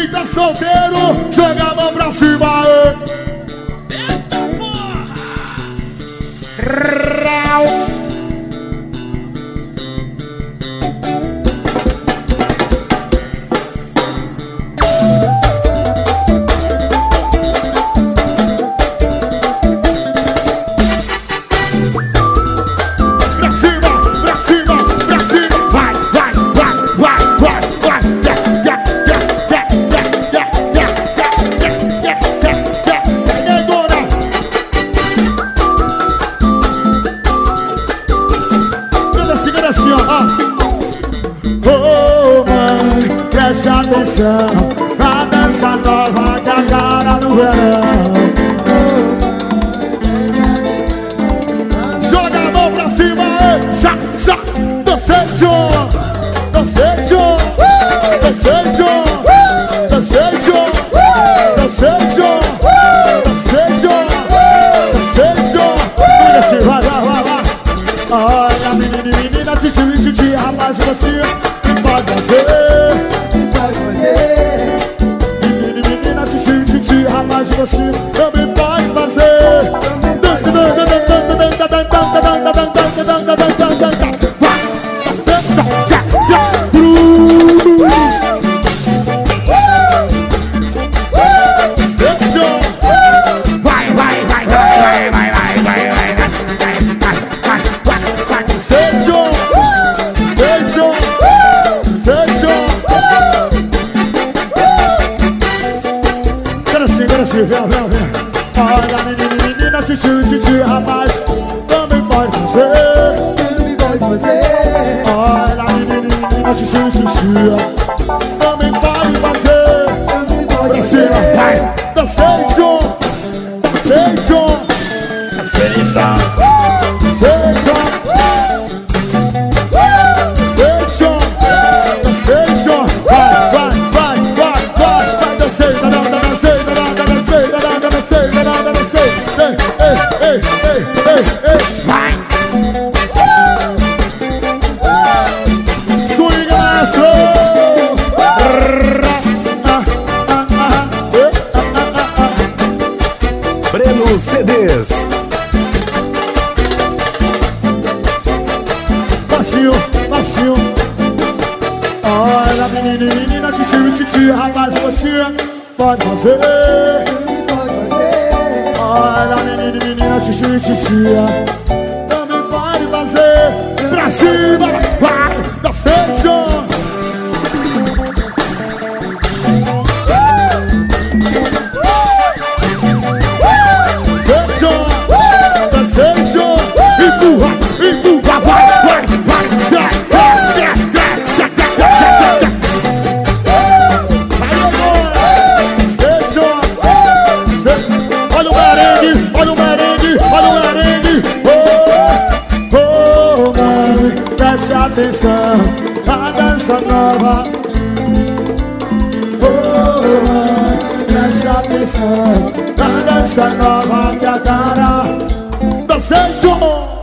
tá solteiro, joga a mão pra cima. Eita porra! Assim, ó. Oh, mãe, preste atenção na dança nova que a cara no verão. Joga a mão pra cima, sa, sa. Dancejo, dancejo, dancejo, dancejo, dancejo, dancejo, dancejo. Olha assim, vai, vai, vai, vai. Olha, menina, titi, rapaz, você pode fazer. Menina, titi, rapaz, você também pode fazer. Vai, vai, vai, vai, vai, vai, vai, vai, vai. Vem, vem, vem. Olha, menina, titi, rapaz, também pode fazer. Também pode fazer. Olha, menina, titi, também pode fazer. Também pode pra cima, fazer. vai. Dancejo, dancejo, dancejo. Vai! Swing maestro! Breno CDs. Passinho, passinho. Olha, menina, titi, rapaz, você pode fazer. Olha, menina, titi, também pode fazer. Pra cima, vai, dancejo. Dancejo, empurra, empurra, vai, vai, vai. Olha o merengue, olha o merengue, olha o merengue. Oh, oh, mãe, preste atenção na dança nova. Oh, mãe, preste atenção na dança nova que a cara dancejo.